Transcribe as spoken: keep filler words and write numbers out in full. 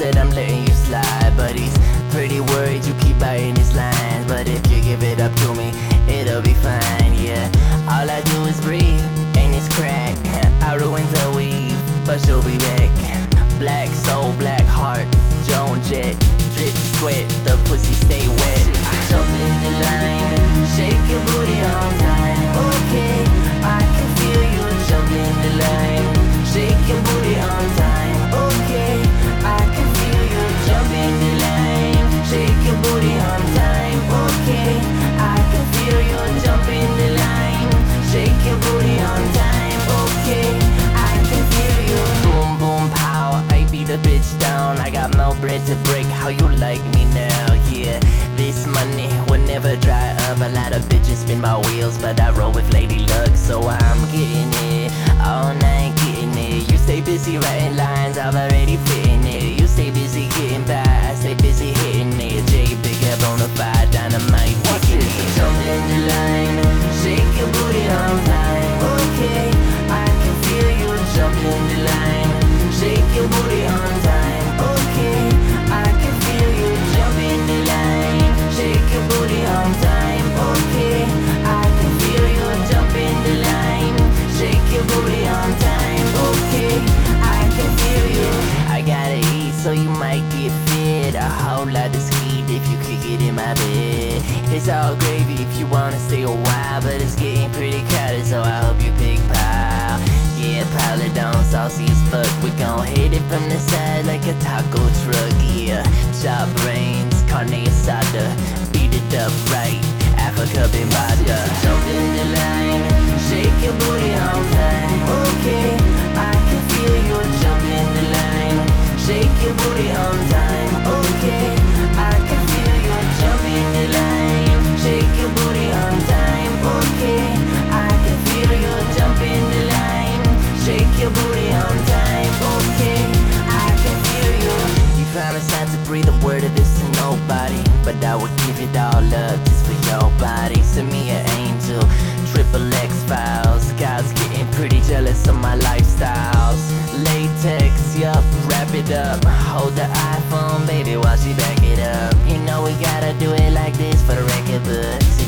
said I'm letting you slide, but he's pretty worried you keep biting his lines. But if you give it up to me, it'll be fine, yeah. All I do is breathe, and it's crack. I ruined the weave, but she'll be back. Black soul, black heart, Joan Jett. Drip sweat, the pussy stay wet. Jump in the line, shake your booty on time. Okay, I can feel you. Jump in the line, shake your booty on time. Okay, I can feel you. Jump in the line, shake your booty on time. Okay, I can feel you. Jump in the line, shake your booty on time. Okay, I can feel you. Boom boom pow, I beat a bitch down. I got no bread to break. How you like me now? Yeah, this money will never dry up. A lot of bitches spin my wheels, but I roll with Lady Luck, so I'm getting it all night, getting it. You stay busy writing lines, I'm already fitting it. You stay busy getting by, I stay busy hitting it. J bigger bonafide dynamite, kicking it. Jump in the line, shake your booty on time. Okay, I can feel you. Jump in the line, shake your booty on time. Okay, I can feel you. Jump in the line, shake your booty on time. Okay, I can feel you. Jump in the line, shake your booty on time. Okay, I can feel you. I gotta eat, so you might get fit. A whole lot of speed if you kick it in my bed. It's all gravy if you wanna stay a while, but it's getting pretty crowded, so I hope you pick pile. Yeah, pile it down, saucy as fuck. We gon' hit it from the side like a taco truck. Yeah, chop brains, carne asada, beat it up right, Africa Bambaataa. Jump in the line, shake your booty on time. Okay, I can feel you. Jump in the line, shake your booty on time. Okay, I can feel you. Jump in the line, shake your booty on time. Okay, I can feel you. Jump in the line, shake your booty on time. Okay, I can feel you. You promise not to breathe a word of this to nobody, but I would give it all up just for your body. Send me an angel, triple X files. Guys getting pretty jealous of my lifestyles. Latex, yup, wrap it up. Hold the iPhone, baby, while she back it up. You know we gotta do it like this for the record books.